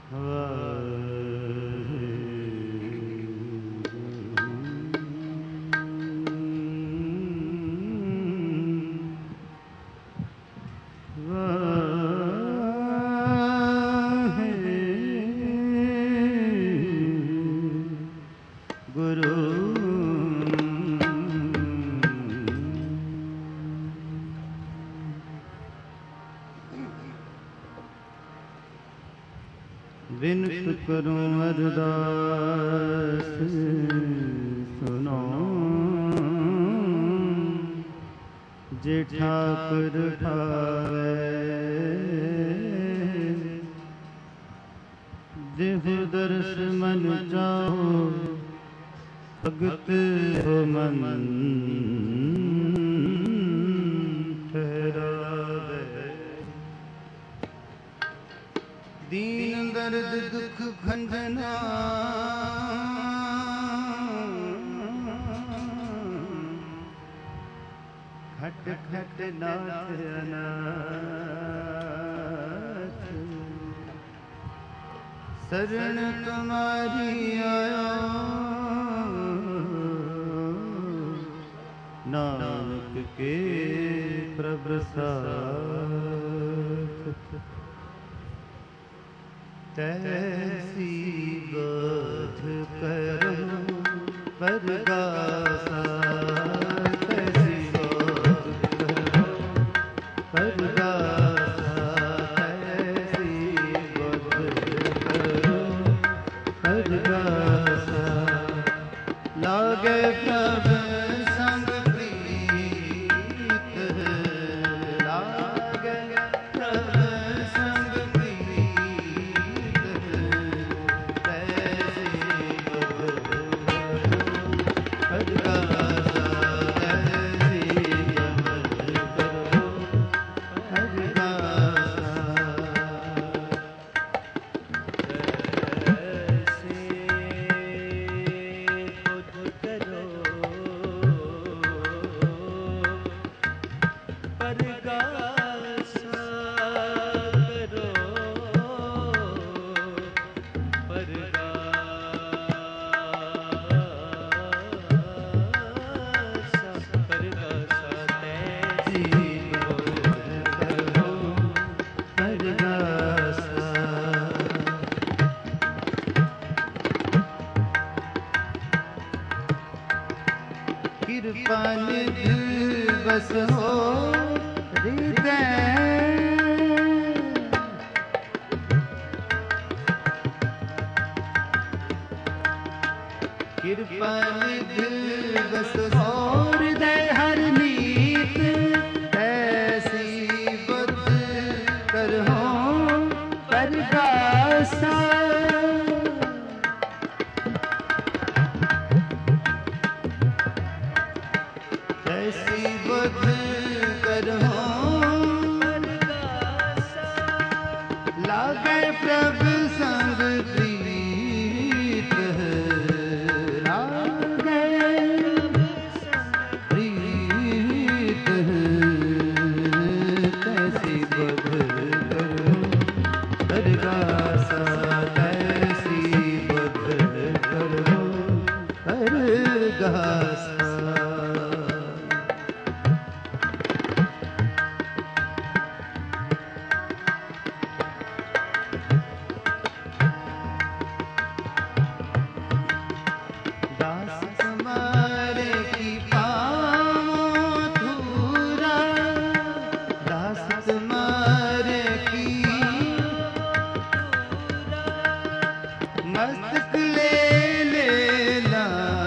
Bint करूं अरदास सुनो जे ठाकुर भावे देहु दर्श मन जाओ भगत हो मन ठहरावे दीन दर्द दुख भंजना खट खट नाथ अनाथ शरण तुम्हारी आया नानक के प्रभु साथ तैसी बोध करो बरगासा तैसी बोध करो बरगासा तैसी बोध करो बरगासा लागे प्रभु संग प्रीत लागे प्रभु संग बस हो हृदय कृपा निधि बस हो हृदय हर नीत ऐसी बुद्ध कर हो परगासा ऐसी बुद्ध करहो लागे प्रभु संग प्रीत लागे प्रीत तैसी बुद्ध करहो परगासा तैसी बुद्ध करहो परगासा मस्तक ले लेना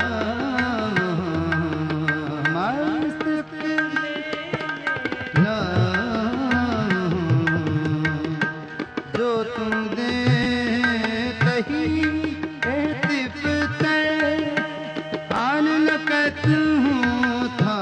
मस्तक लेना जो तुम दे तही तिपते आन लकत हूँ था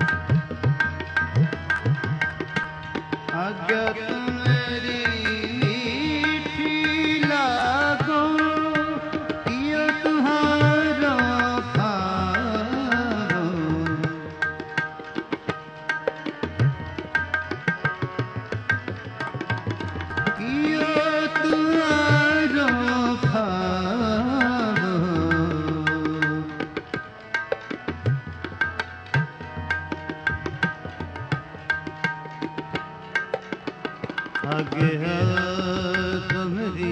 आज्ञा तुम्हारी कियो तुम्हारो भाव आगे है तुम्हारी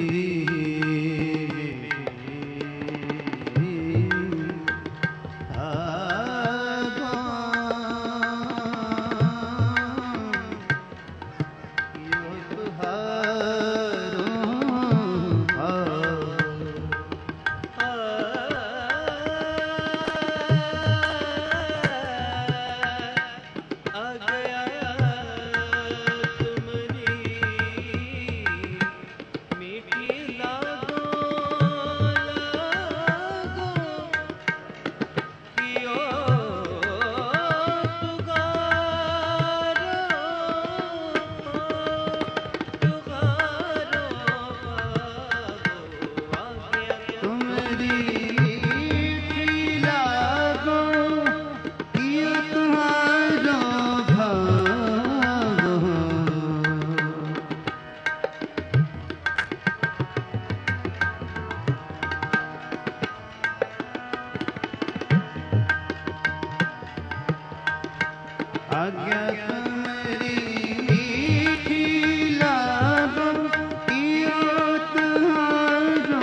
आज्ञा तुम्हारी मीठी लागो कियो तुम्हारो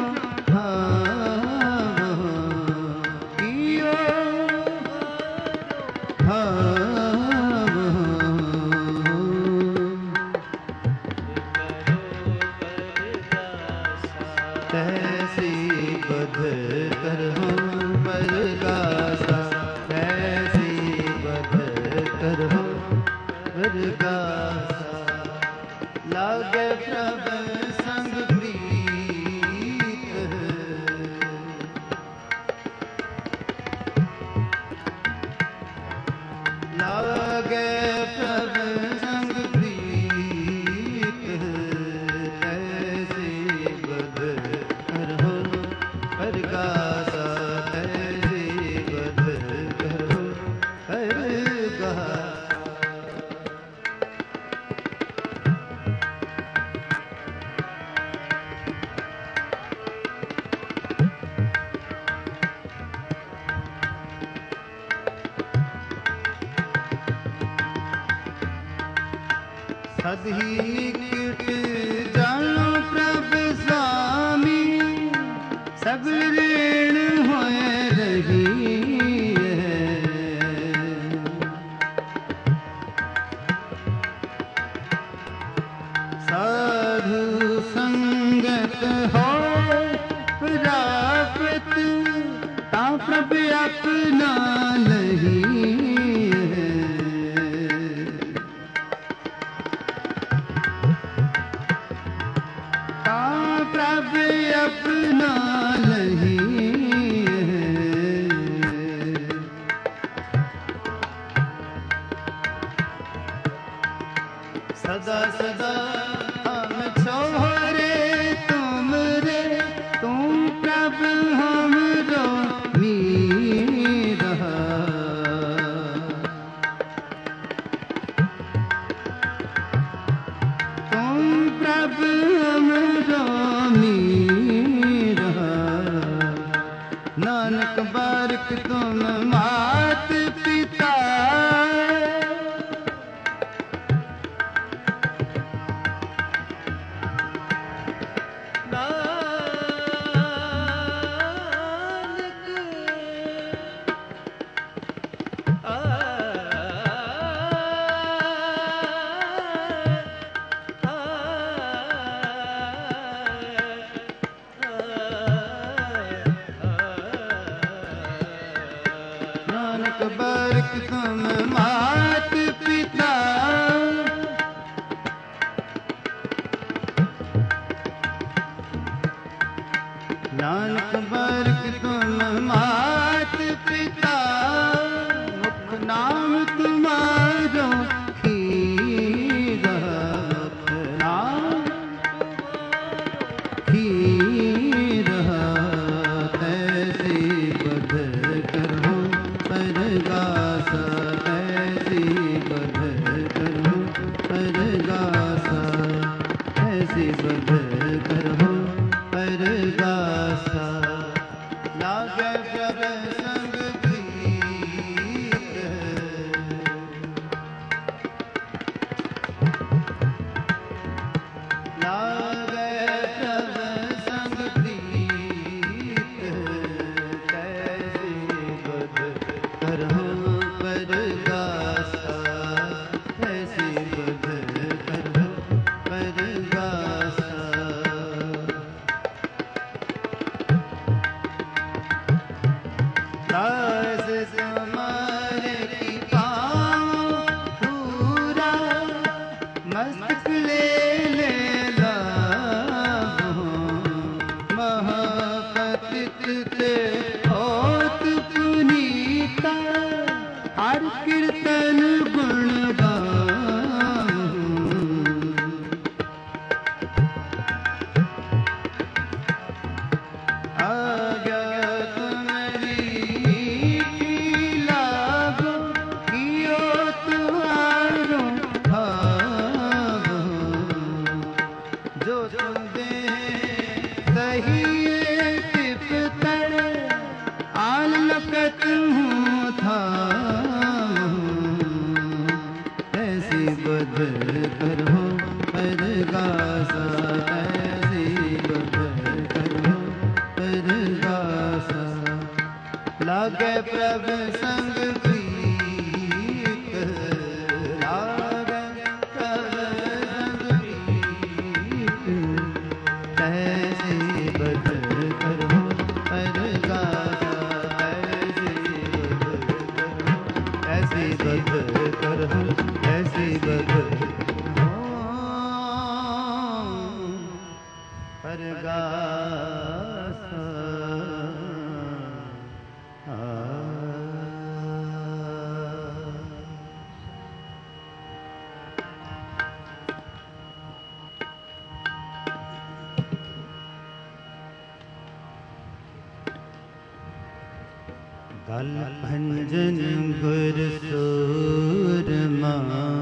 भाव कियो भाव तैसी बध करहु बरगासा करहो बरगासा लागे प्रभ संग प्रीत लागे प्रभ संग प्रीत ऐसे बद करहो बरगासा ऐसे बद करहो बरगासा सदही निकट जानो प्रभ स्वामी सब ऋण होए रही है साधु संगत हो प्राप्त ता प्रभ अपना नहीं प्रभ अपना नहीं है सदा सदा हम छोरे तुम रे तुम प्रभ हमरो मीरा तुम प्रभ हमरो नानक बारिक तुम मात पिता बारिक तुम मात पिता नानक बारिक तुम मात पिता मुख नाम तुम्हारो खीरा मुख नाम खीरा तैसे बध करो बरगासा ऐसी बध करो बरगासा ऐसी लागे प्रभ संग प्रीत कैसी बद करहु परगासा कैसी बद करहु परगासा दास समारे की पाँव पूरा मस्तक ले लाभो महापतित ते होत पुनीता हर कीर्तन गुण गाऊं आज्ञा बद करहु परगासा कैसी बद करहु परगासा लागे प्रभ संग प्रीत लागे प्रभ संग प्रीत कैसी बद करहु परगासा कैसी बद करहु ऐसी बद परगासा दल भंजन गुर सूरमा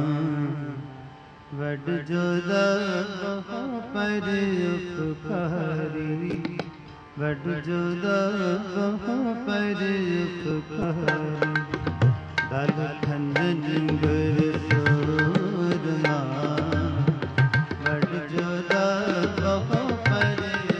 वड जोदा पर उपकारी वड जोदा पर उपकारी दल भंजन गुर सूरमा वड जोदा पर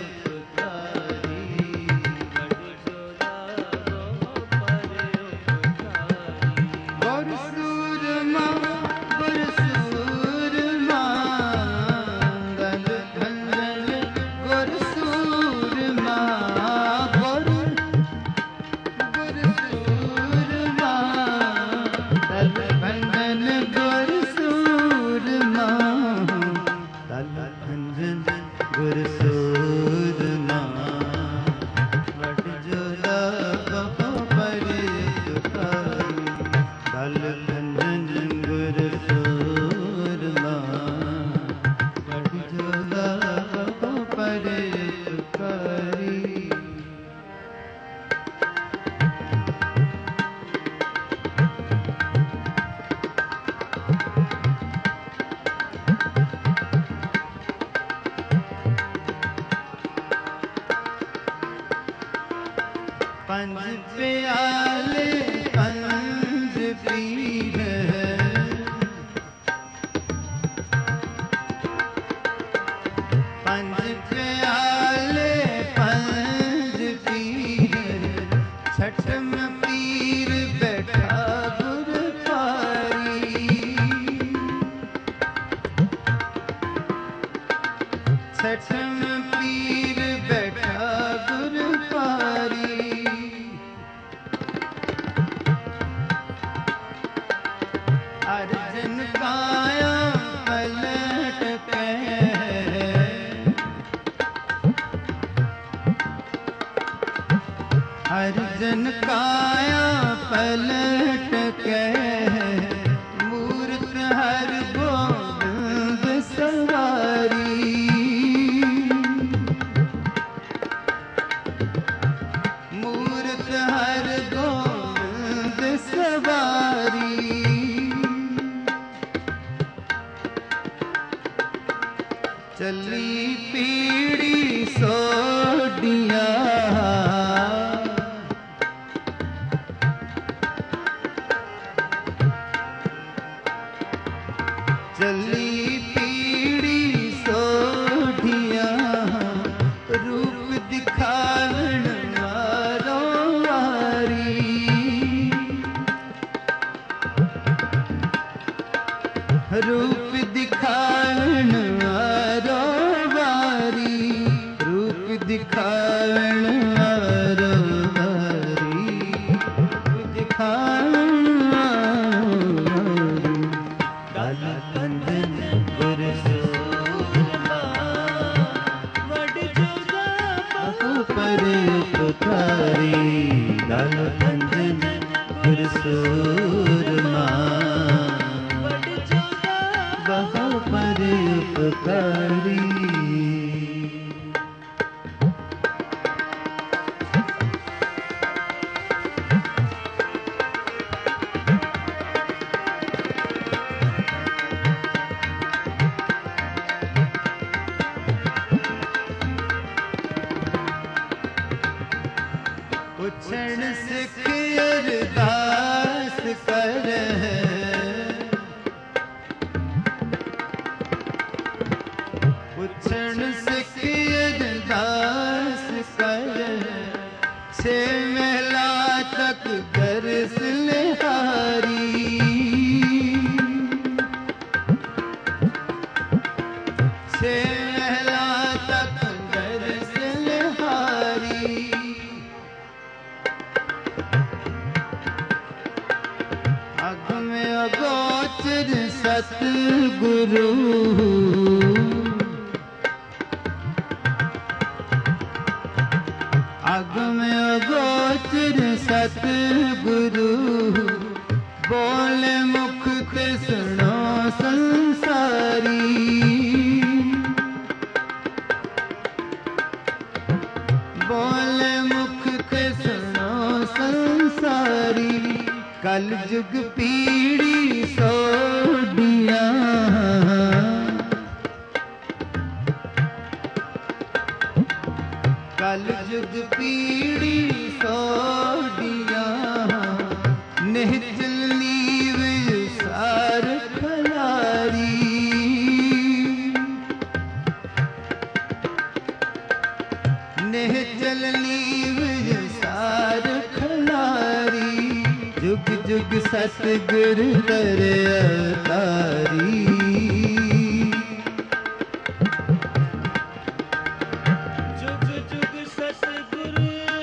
पंज प्याले पंज पीर पंज प्याले पंज पीर छठम पीर बैठा गुर पारी छठम पीर बैठा गुर पारी अर्जन काया पलट के अर्जन काया पलट के मूर्त हर गोविंद सवारी मूर्त हर गोविंद सवारी चली पीड़ी सोडिया चली पीड़ी सो दिखावण वारो हरी, दिखावण वारो दल बंधन गुर सूरमा, वड जोगा बहु पर उपकारी, दल बंधन गुर सूरमा, वड जोगा बहु पर उपकारी। पूछण सिख अरदास कर, पूछण सिख अरदास कर, छे महला तक गरस निहारी, छे महला तक गरस निहारी, अग में अगोचर सतगुरु, अग में अगोचर सतगुरु, बोले मुख ते सुनो संसारी, बोले मुख ते सुनो संसारी, कल जुग पीड़ी सोडिया, कल जुग पीड़ी सोडिया, निहचल नीव सार खलारी, निहचल नीव सार खलारी, जुग जुग सतगुर करे अवतारी, जुग जुग सतगुर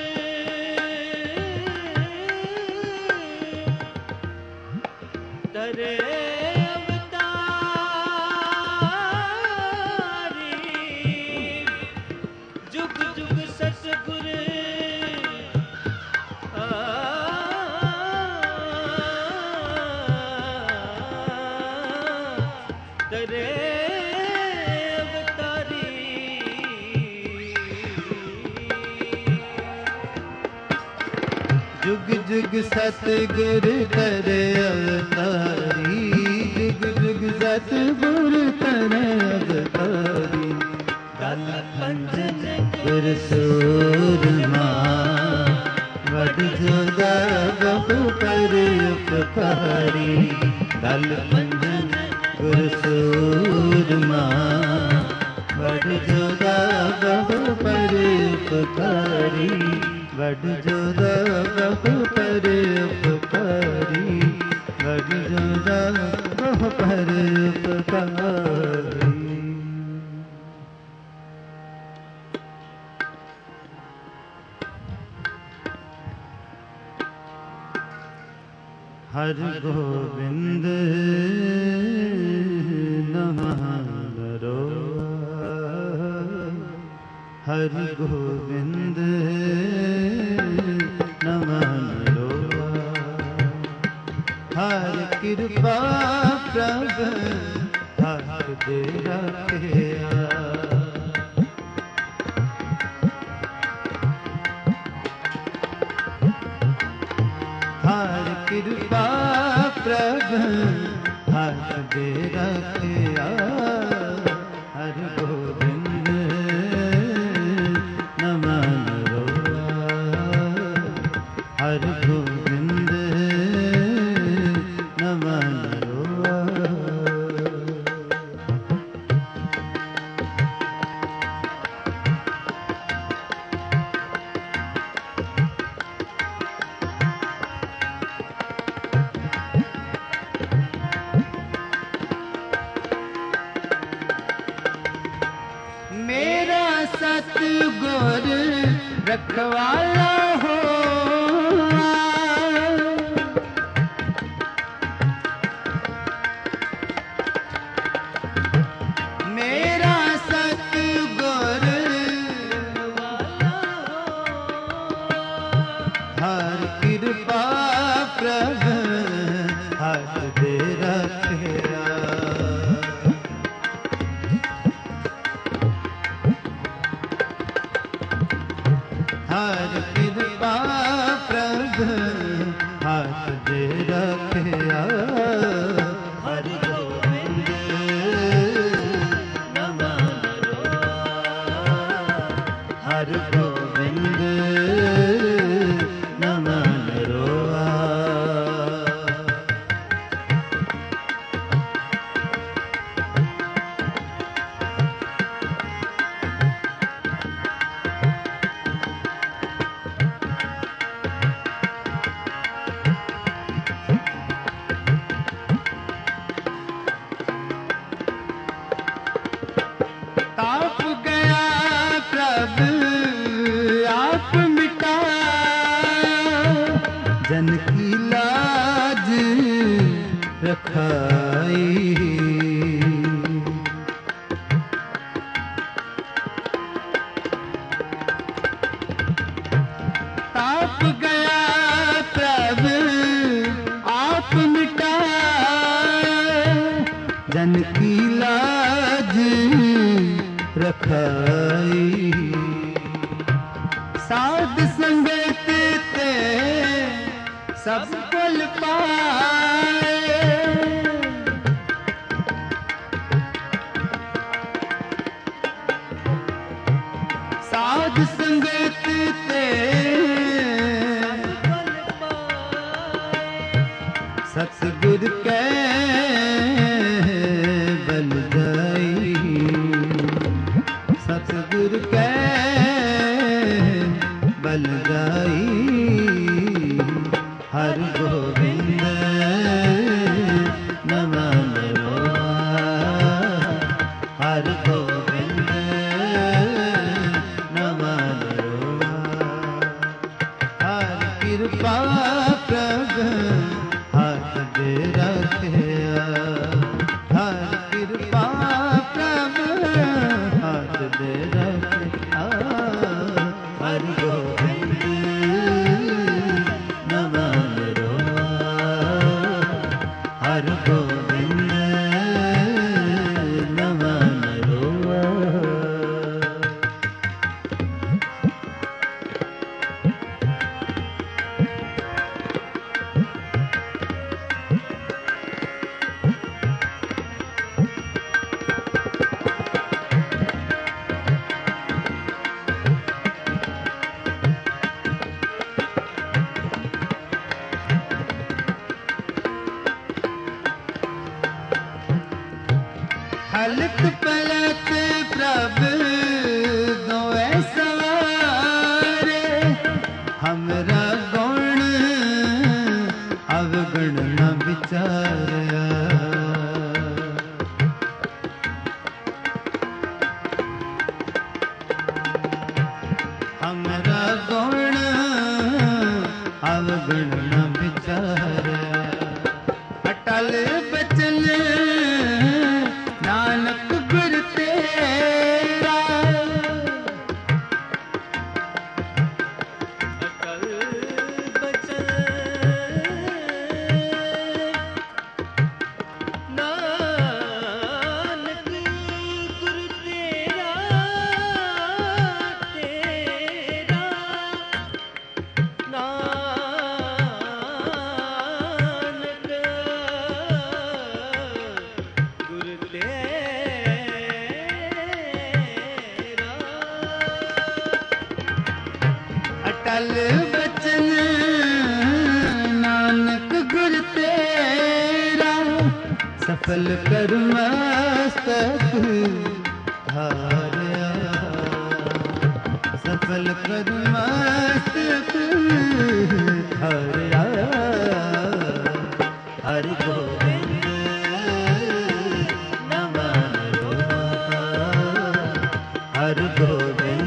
करे अवतारी, जुग जुग सतगुर करे अवतारी, जुग जुग सतगुर करे अवतारी, जुग जुग सतगुर करे अवतारी, दल बंधन गुर सूरमा, वड जोगा बहु पर उपकारी, दल बंधन गुर सूरमा, वड जोगा बहु पर उपकारी, वड जोगा बहु पर उपकारी, वड जोगा बहु पर उपकारी। हर गोविंद नमः करो, हर गोविंद नमः करो, हर कृपा प्रभ हर दे रखिया, हर कृपा प्रभ हर दे रखिया, हर गोविंद नमः करो, हर गोविंद नमः करो। मेरा सतगुर रखवाला हो। मेरा सतगुर हर कृपा प्रभु हाथ दे रखिया। हर कृपा प्रभु हाथ दे रखिया। हरि गोविंद नमः हर गोविंद नमः रोआ। ताप गया प्रभु आप मिटाया। जन की लाज रखाई। ताप गया प्रभु आप मिटाया। जन की लाज रखाई। साध संगत ते सब फल पाए। साध संगत ते सतगुर के बल जाई। सतगुर के बल जाई। हर गोविंद नमः रोआ। हर गोविंद नमः रोआ। हर कृपा प्रभु हाथ दे रखिया। हर कृपा प्रभु हाथ दे रखिया। हर गोविंद नमः रोआ। हर गोविंद नमः रोआ। हलत पलत प्रभु दोए सवारे। हमरा गुण अवगुण न विचारा। हमरा गुण अवगुण न विचारा। अटल बचन नानक गुर तेरा। अटल बचन नानक गुर तेरा। तेरा नानक गुर तेरा। अटल बचन नानक गुर तेरा। सफल कर मस्तक धारया। सफल कर मस्तक धारया। हरि गोविंद नमः रोआ। हरि गोविंद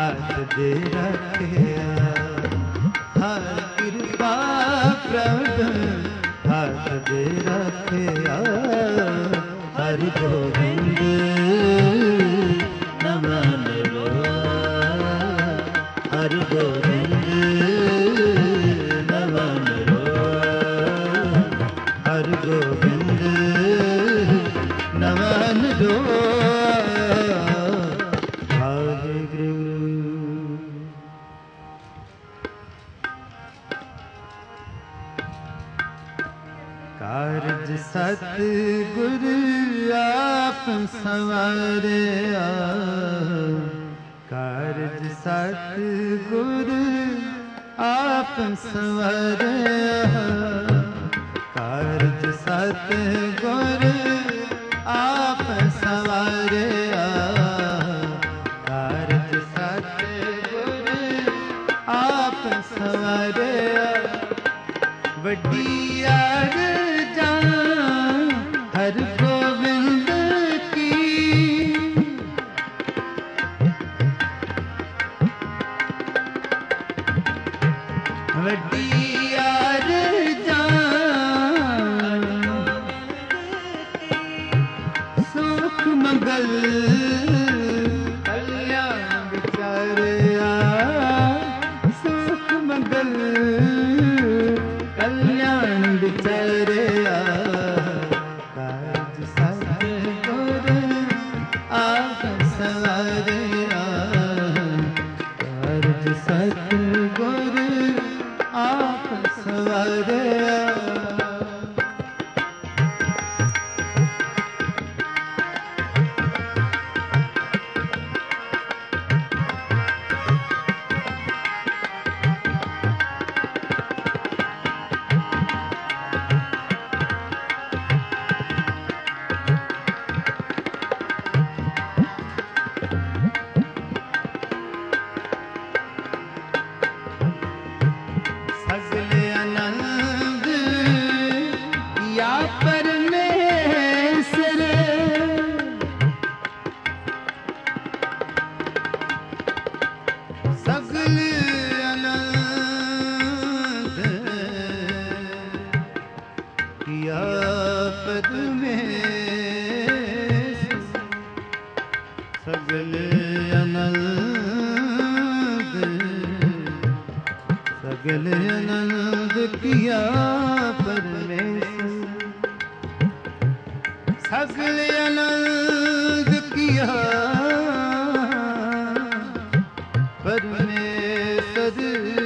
हाथ दे रखिया हर कृपा प्रभु हाथ दे रखिया हर गोविंद नमन लो हर गोविंद नमन लो हर गोविंद नमन लो कारज सतगुरु आप संवारे कारज सतगुरु आप संवारे कारज सतगुरु आप संवारे कारज सतगुरु आप संवारे वड्डी हर गोविंद की वड्डी सुख मंगल कल्याण विचारे सुख मंगल कल्याण विचारे सगल आनंद किया परमेश्वर सगल आनंद किया परमेश्वर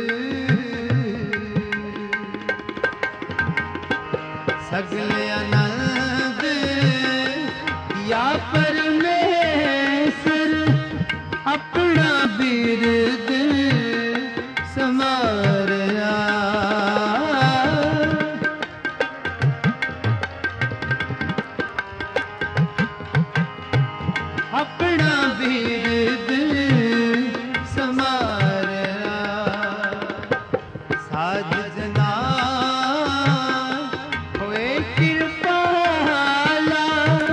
सगल आनंद किया परमेश्वर अपना बिरद समारया अपना बिरद समारया साध जना होए कृपाला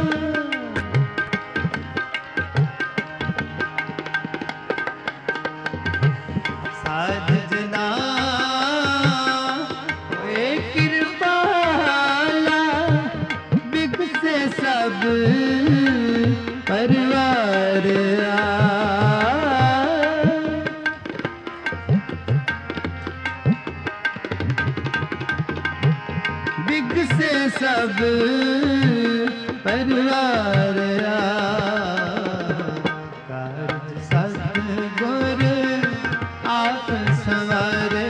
साध जना होए कृपाला बिग से सब परिवार बिग से सब परिवार कारज सतगुरु आप संवारे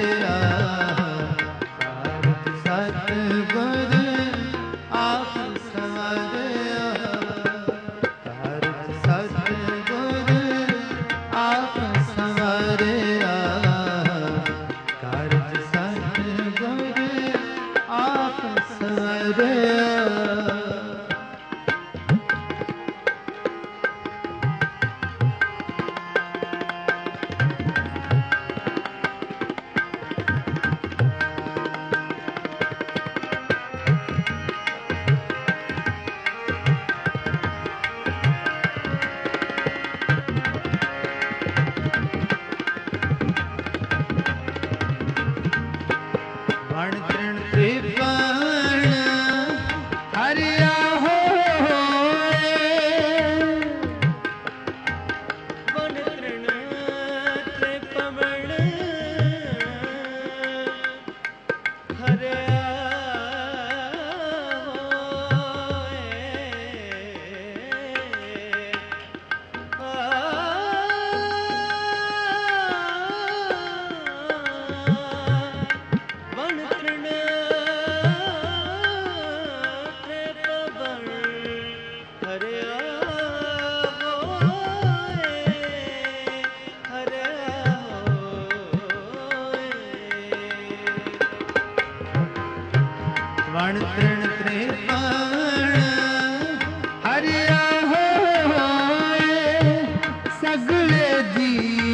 कारज सतगुरु आप संवारे कारज सतगुरु आप संवारे कारज सतगुरु आप संवारे पण तृण त्रिपण हरिया होए सगले जी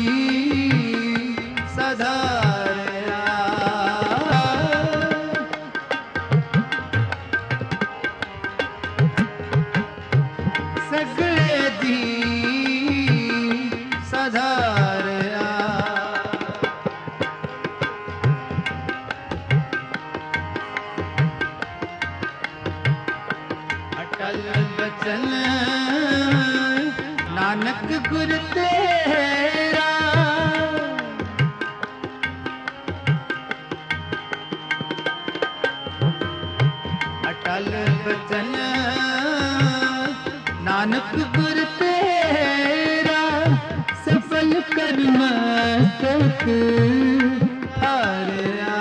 सधारया सगले जी सधारया अटल बचन नानक गुर तेरा अटल बचन नानक गुर तेरा सफल कर्म तक हारया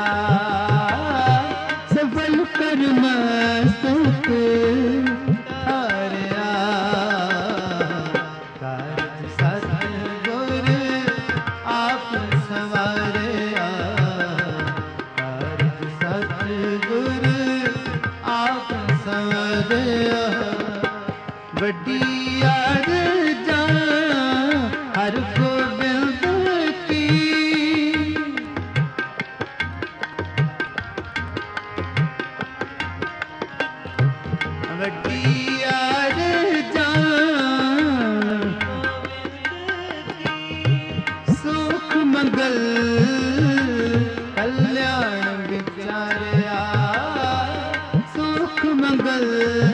सफल कर्म तक हारया कारज सतगुर आप संवारया कारज सतगुर आप संवारया वड्डी अरजा हर गोबिंद की वड्डी अरजा सुख मंगल कल्याण विचारया सुख मंगल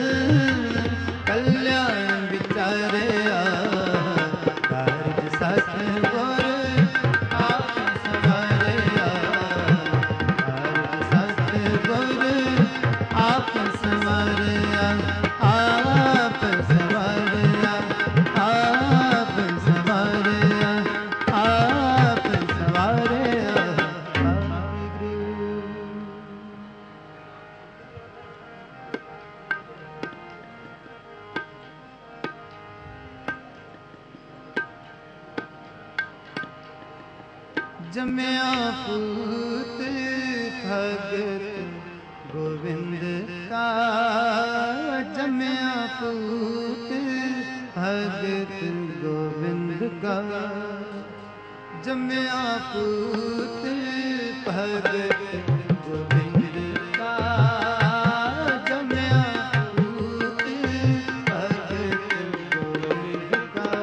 कल्याण विचारया कारज सतगुर आप संवारया कारज सतगुर आप संवारया आप संवारया आप संवारया आप संवारया जम्या पूत भगत गोविंद का जम्या पूत भगत गोविंद का जम्या पूत भगत गोविंद का जम्या पूत भगत गोविंद का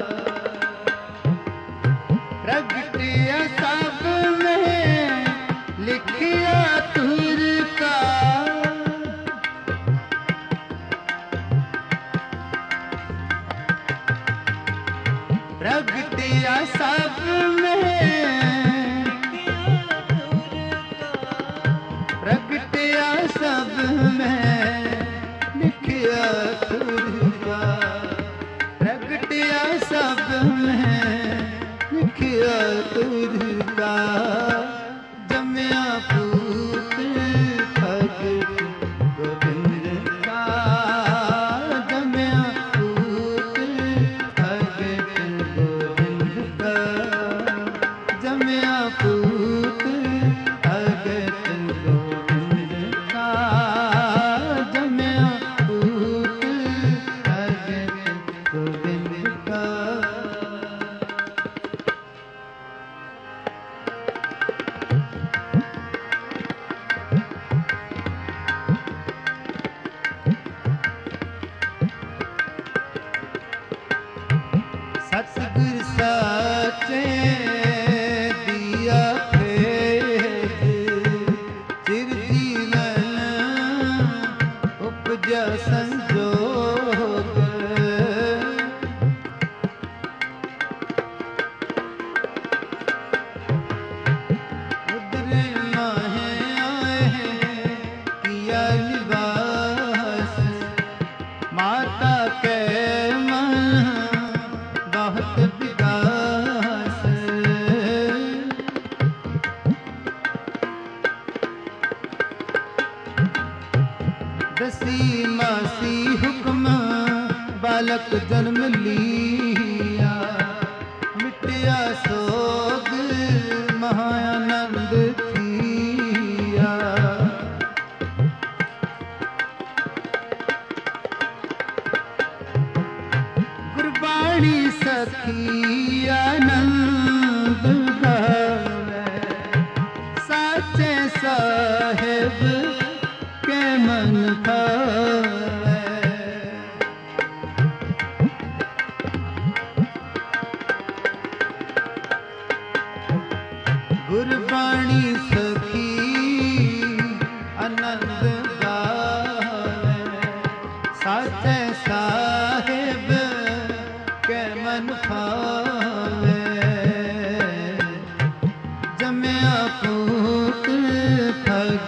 प्रगटिया सब में लिखिया तुर का प्रगटिया सब में प्रगटिया सब में लिखिया तुर का प्रगटिया सब में लिखिया तुर का जम्या पूत भगत गोविंद का जम्या पूत भगत गोविंद का जम्या पूत भगत गोविंद का जम्या पूत भगत गोविंद का सतगुर साचे दिया भेद चिर जीवन उपजा संजोग उधर माहे आए किया निवास माता के बहुत विकास दसी मासी हुक्म बालक जन्म लिया मिटिया सोग महाआनंद थिया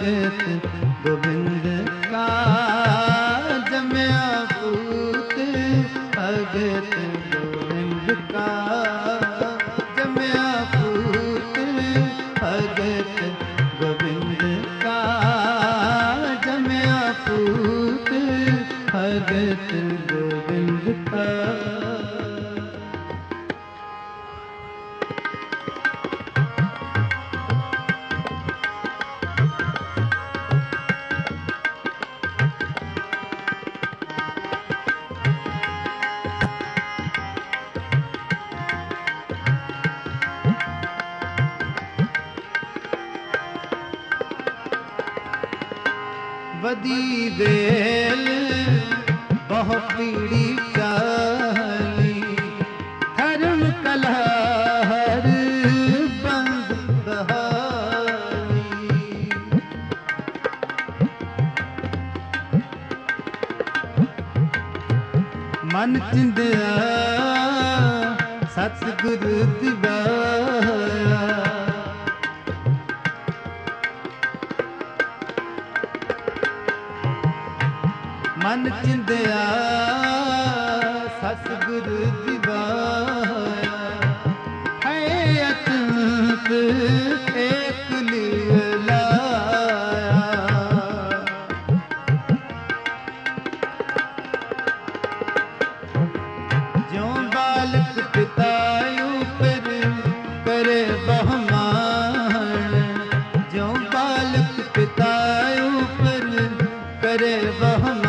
भगत गोविंद का जमया पूत भगत गोविंद का जमया पूत भगत गोविंद का जमया पूत भगत गोविंद का। बदी बेल बहु पीड़ी चाली धर्म कलहर बंद बहाली मन चिंदिया सतगुरु दिवाया मन चिंदिया सतगुरु दिवाया है अतंत एक लिय लाया ज्यों बालक पितायु पर करे बहुमान ज्यों बालक पितायु पर करे बहुमान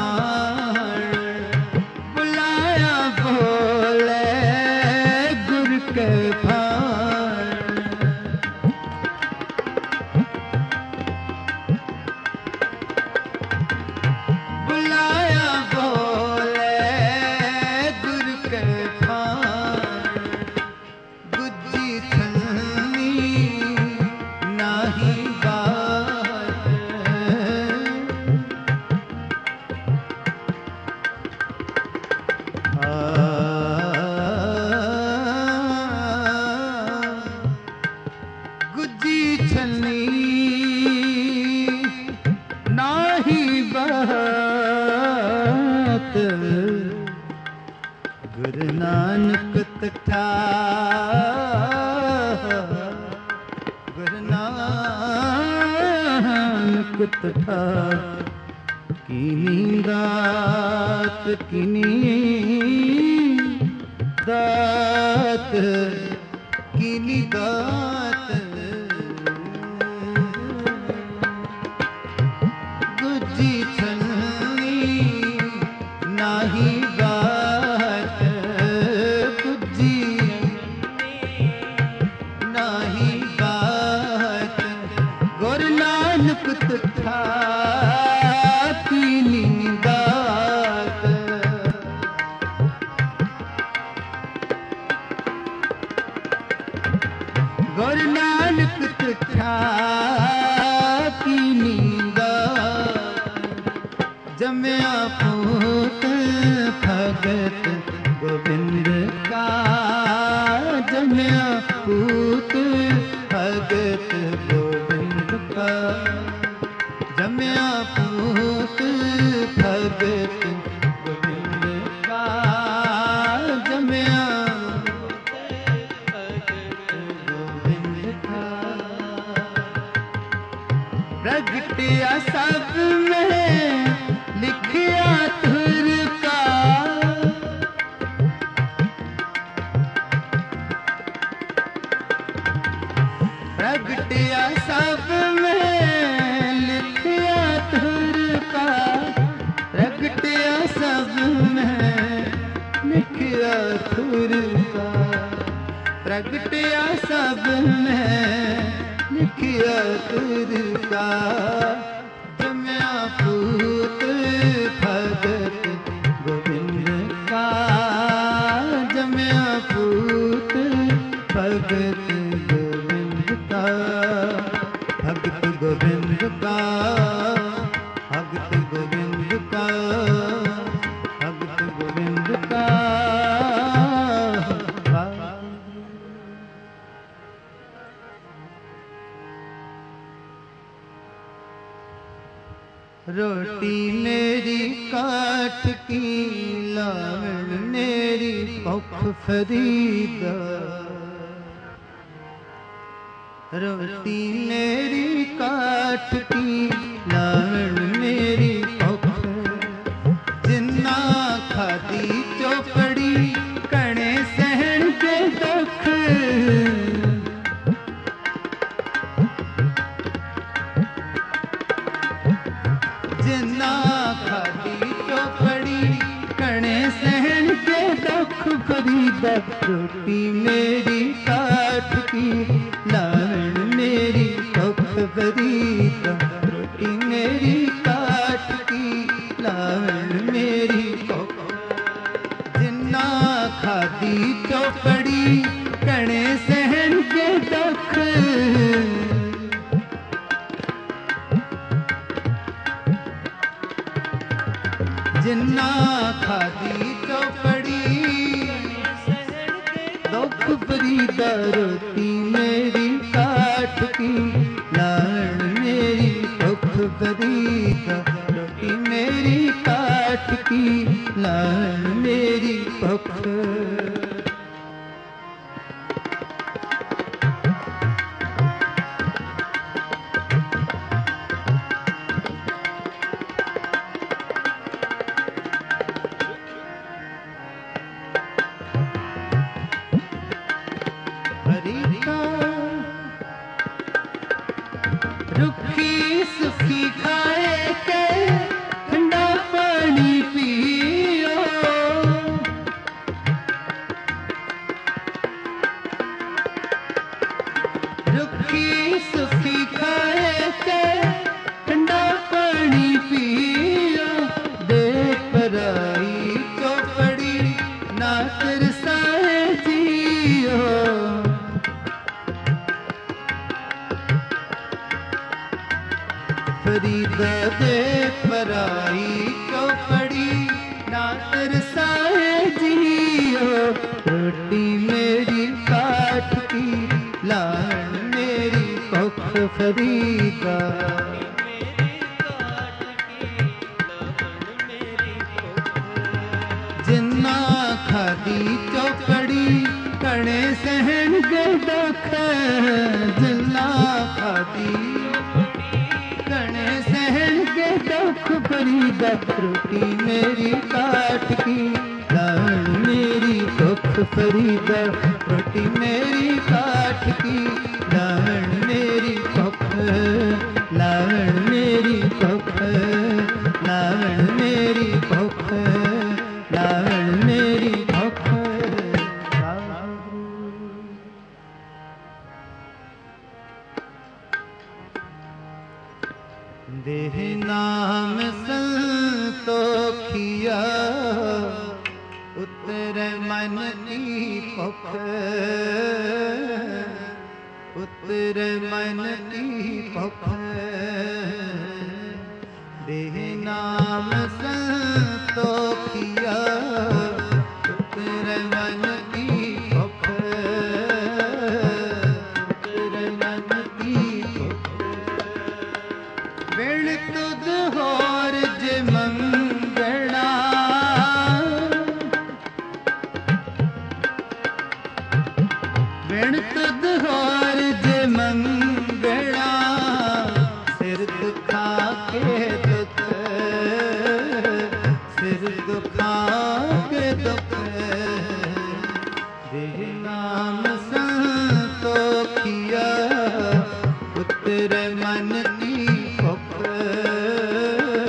गुरु नानक तथा गुरु नानक तथा कीनी दात कीनी दात कीनी दात गुज्जी छलनी नाही बात गुज्जी नाही बात गुरु नानक तथा कीनी दात गुरु नानक तथा कीनी जमया पूत भगत गोविंद का जमया पूत भगत गोविंद का जमया पूत भगत गोविंद का जमया गोविंद का प्रगटिया सब में लिखिया धुर का प्रगटिया सब में लिखिया धुर का प्रगटिया सब में लिखिया धुर का प्रगटिया सब में लिखिया धुर का जमया पूत भगत गोविंद का जमया पूत भगत गोविंद का भगत गोविंद का भगत गोविंद का भगत गोविंद का रोटी मेरी काठ की लावण मेरी भुख फरीदा। रोटी मेरी काठ की लावण मेरी भुख, जिन्ना खादी चौपड़ी कणे सहन के दुख। जिन्ना खादी चौपड़ी कणे सहन के दुख फरीदा। रोटी मेरी काठ की लावण मेरी भुख फरीदा। रोटी मेरी काठ की लावण मेरी भुख, जिन्ना खादी चौपड़ी कणे सहन के दुख। जिन्ना खादी चौपड़ी दुख फरीदा। रोटी मेरी काठ की लावण मेरी भुख फरीदा। रोटी मेरी काठ की लावण मेरी भुख। रुखी सुखी खाए के ठंडा पानी पियो। रुखी सुखी खाए के ठंडा पानी पियो। दे पराई चौपड़ी ना तरसाए जियो। फरीदा दे पराई चौपड़ी ना तरसाए जियो। रोटी मेरी काठ की लावण मेरी भुख फरीदा। जिन्ना खादी चौपड़ी कणे सहन के दुख। जिन्ना खादी कणे सहन के दुख फरीदा। रोटी मेरी काठ की लावण मेरी भुख फरीदा। रोटी मेरी काठ की लावण मेरी भुख। लावण मेरी भुख, लावण मेरी भुख, लावण मेरी भुख। देह नाम संतोखिया उतर मन की भुख। उतर मन की भुख। देह नाम संतोखिया उतर मन की भुख। उतर मन की भुख। बिन तुध होर जे मंगणा। बिन तुध होर जे मंगणा। सिर दुखा के दुख। सिर दुखा के दुख। देह नाम संतोखिया उतर मन की भुख।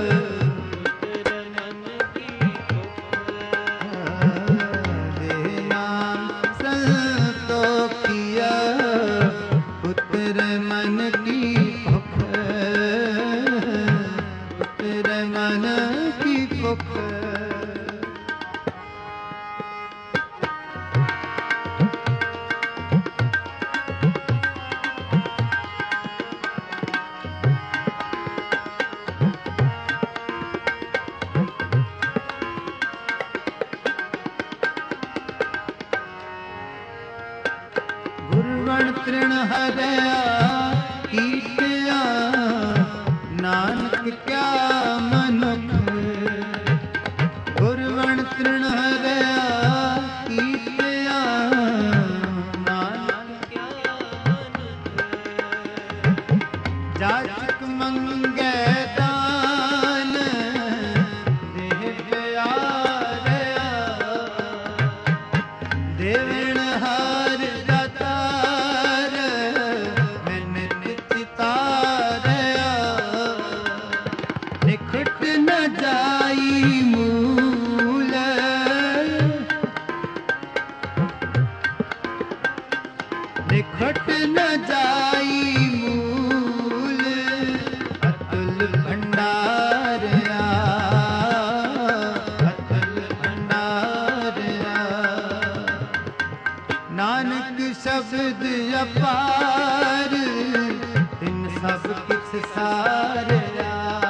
ਜਾਚਕ ਮੰਗੈ ਦਾਨ ਦੇਹ ਪਿਆਰਿਆ ਦੇਵਨ ਹਾਰ ਦਾਤਾਰ ਮੈਂ ਨਿਤ ਤਾਰਿਆ ਨਿਖਟ ਨ ਜਾਈ ਮੂਲ ਨਿਖਟ ਨ ਜਾਈ ਮੂਲ ਅਤੁਲ ਭੰਡਾਰਿਆ ਅਤੁਲ ਭੰਡਾਰਿਆ ਨਾਨਕ ਸ਼ਬਦ ਅਪਾਰ ਤਿਨ ਸਭ ਕਿਛ ਸਾਰਿਆ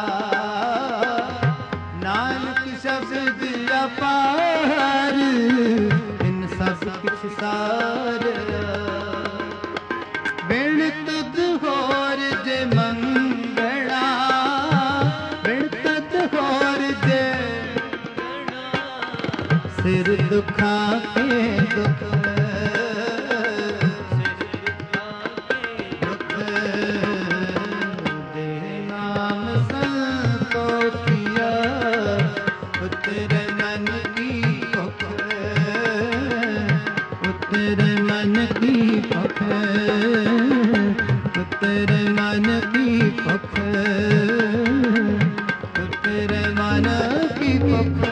ਨਾਨਕ ਸ਼ਬਦ ਅਪਾਰ ਤਿਨ ਸਭ ਕਿਛ ਸਾਰਿਆ ਬਿਨ ਤੁਧ ਹੋਰ ਜੇ ਮੰਗਣਾ ਬਿਨ ਤੁਧ ਹੋਰ ਜੇ ਸਿਰ ਦੁਖਾਂ ਕੇ ਦੁਖ ਦੁਖ ਦੇ ਨਾਮ ਸੰਤੋਖਿਆ ਉਤਰ ਮਨ ਕੀ ਭੁਖ ਉਤਰ ਮਨ ਕੀ ਭੁਖ ਉਤਰ ਮਨ ਕੀ ਭੁਖ ਉਤਰ ਮਨ ਕੀ ਭੁਖ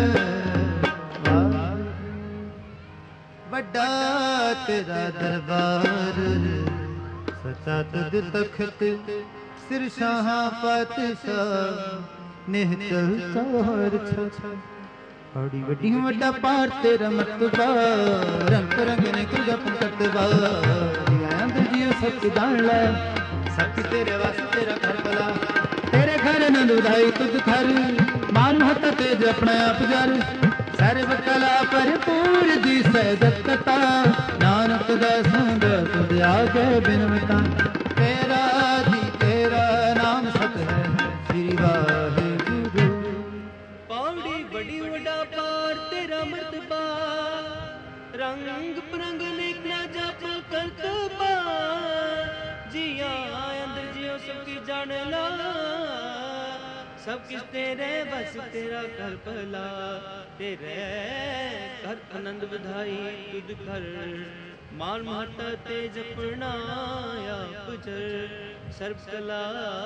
ਵੱਡਾ ਤੇਰਾ ਦਰਬਾਰ ਸਚਾ ਤੁਧ ਤਖਤ ਸਿਰ ਸ਼ਾਹਾਂ ਪਾਤਸ਼ਾਹ ਨਿਹਚਲ ਸਹਰ ਛਛ ਬੜੀ ਵੱਡੀ ਵੱਡਾ ਪਾਰ ਤੇਰਾ ਮਰਤਬਾ ਰੰਗ ਰੰਗ ਨੇ ਕੁਰਗਾ ਪੰਕਤਵਾ ਅੰਦਰ ਜੀਓ ਸਭ ਜਾਣ ਲੈ ਸਭ ਤੇਰੇ ਵਾਸਤੇ ਤੇਰਾ ਘਰ ਭਲਾ ਤੇਰੇ ਘਰ ਨੰਦ ਉਦਾਈ ਤੁਧ ਘਰ ਮਾਨ ਹੱਥ ਤੇਜ ਆਪਣਾ ਆਪ ਜਰ ਸਰਬ ਕਲਾ ਭਰਪੂਰ ਦੀ ਸਹਿਜਤ ਕਤਾ ਨਾਨਕ ਦਾ ਸੰਗ ਤੁਧ ਆਗੇ ਬਿਨਵਤਾ ਤੇਰਾ ਜੀ ਤੇਰਾ ਨਾਮ ਸਤ ਹੈ ਸ੍ਰੀ ਵਾਹਿਗੁਰੂ ਪੌੜੀ ਬੜੀ ਵੱਡਾ ਪਾਰ ਤੇਰਾ ਮਰਤਬਾ ਰੰਗ ਪ੍ਰੰਗ ਨੇਕ ਨਾ ਜਪ ਕਰਤਬਾ ਜੀਆ ਅੰਦਰ ਜਿਉ ਸਭ ਕੀ ਜਾਣ ਲਾ ਸਭ ਕਿਸ ਤੇਰੇ ਬਸ ਤੇਰਾ ਘਰ ਭਲਾ ਤੇਰੇ ਘਰ ਆਨੰਦ ਵਧਾਈ ਤੁਧ ਘਰ ਮਾਨ ਮਹੱਤਾ ਤੇ ਜਪਣਾ ਆਪ ਜਰ ਸਰਬ ਕਲਾ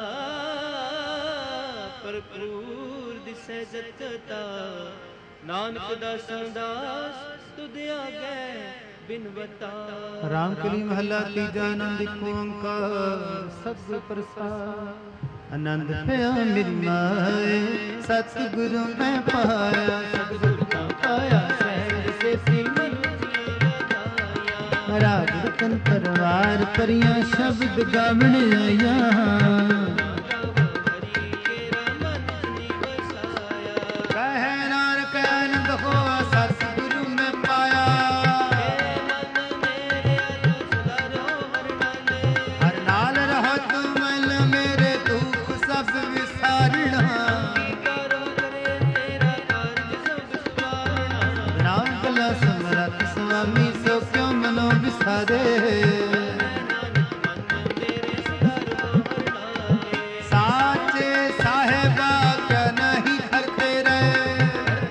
ਭਰਪੂਰ ਦਿਸੈ ਜਤਤਾ ਨਾਨਕ ਦਾਸਾਂ ਦਾਸ ਤੁਧ ਆਗੇ ਬਿਨਵਤਾ ਰਾਮ ਕਲੀ ਮਹਲਾ ਤੀਜਾ ਆਨੰਦ ਇੱਕ ਓੰਕਾਰ ਸਤਿਗੁਰ ਪ੍ਰਸਾਦ ਆਨੰਦ ਪਿਆ ਮੇਰੀ ਮਾਏ ਸਤਿਗੁਰੂ ਮੈਂ ਪਾਇਆ ਸਤਿਗੁਰ ਕਾ ਪਾਇਆ ਸਹਿਜ ਸੇਤੀ ਮਨ ਰਾਜ ਰਤਨ ਪਰਵਾਰ ਪਰੀਆਂ ਸ਼ਬਦ ਗਾਵਣ ਆਈਆਂ ਸਾਚੇ ਸਾਹਿਬਾ ਕਿਆ ਨਹੀਂ ਕਰਤੇ ਰਹੇ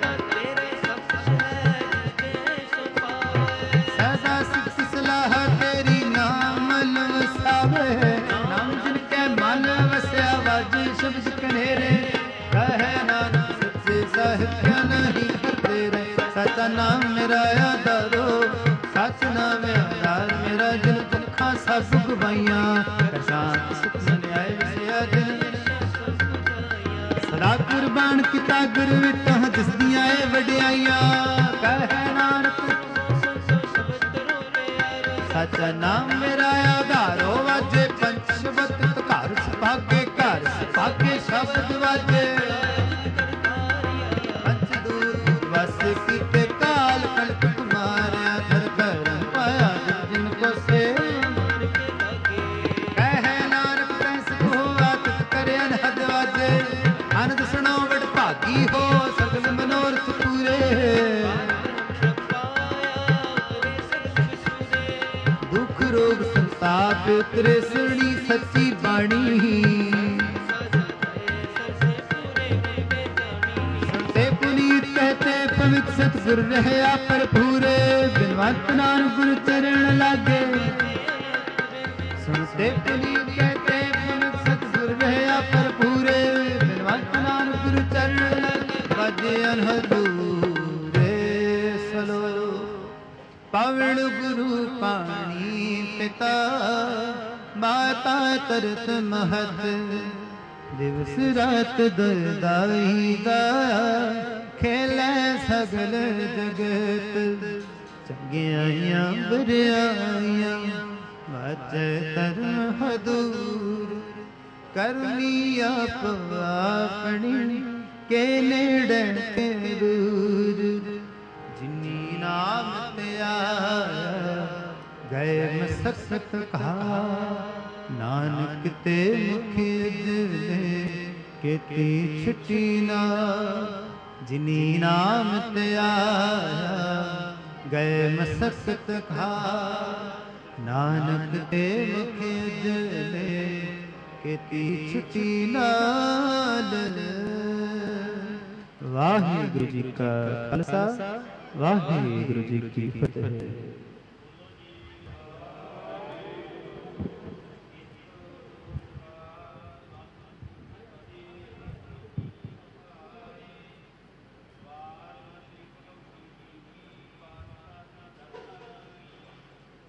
ਸਦਾ ਸਿੱਖ ਸਲਾਹ ਤੇਰੀ ਨਾਮ ਲਵਸਾਵੇ ਨਾਮ ਜਿਨ ਕੇ ਮਨ ਵਸਿਆ ਵਾਜੀ ਸ਼ਬਦ ਕਨੇਰੇ ਕਹੇ ਨਾਨਕ ਸੱਚੇ ਸਾਹਿਬ ਕਿਆ ਨਹੀਂ ਕਰਤੇ ਰਹੇ ਸਚਾ ਨਾਮ ਮੇਰਾ ਆਧਾਰੋ ਸਚ ਨਾਮ ਆਧਾਰ ਮੇਰਾ ਦਿਲ ਦੁੱਖਾਂ ਸਭ ਗਵਾਈਆਂ ਕਰ ਸ਼ਾਂਤ ਸੁਖ ਸੁਨਿਆਏ ਵਿਸਿਆ ਦਿਲ ਸਦਾ ਕੁਰਬਾਨ ਕੀਤਾ ਗੁਰ ਵਿਟਾਂ ਦਿਸਦੀਆਂ ਏ ਵਡਿਆਈਆਂ ਕਹੇ ਨਾਨਕ ਸਚਾ ਨਾਮ ਮੇਰਾ ਆਧਾਰੋ ਵਾਜੇ ਪੰਚ ਸ਼ਬਦ ਘਰ ਸੁਭਾਗੇ ਸ਼ਬਦ ਵਾਜੇ ਪੰਚ ਦੂਰ ਵਸ ਕੀਤੇ ਕਾਲ ਕਲਪ ਮਾਰਿਆ ਧਰ ਧਰ ਪਾਇਆ ਜਿਨ ਕੋ ਸੇ ਕਹੇ ਨਾਨਕ ਪ੍ਰੈਸ ਕੋ ਆਤ ਕਰੇ ਅਨਹਦ ਵਾਜੇ ਆਨੰਦ ਸੁਣੋ ਵਡ ਭਾਗੀ ਹੋ ਸਗਲ ਮਨੋਰਥ ਪੂਰੇ ਦੁਖ ਰੋਗ ਸੰਤਾਪ ਉਤਰੇ ਸੁਣੀ ਸੱਚੀ ਪਾਣੀ संते पुनीत कहते पवित्र सतगुर रहया पर पूरे बिनवंत नानक गुरु चरण लागे संते पुनीत कहते पवित्र सतगुर रहया पर पूरे बिनवंत नानक गुरु चरण लागे बजे अनहदूरे सलो पवण गुरु पानी पिता माता तरत महत दिवस रात दरदाई दा खेलै सगल जगत चंगियाइयां बरियाइयां वाजै धर्म हदूर करनी आप अपनी के नेड़े के दूर जिनी नाम ते आया गए मसकत कहा नानक ते मुख अजले केती छुटी ना जिनी नाम ते आया गए मसकत खा नानक ते मुख अजले केती छुटी नाल। वाहिगुरु जी का खालसा वाहिगुरु जी की फतेह।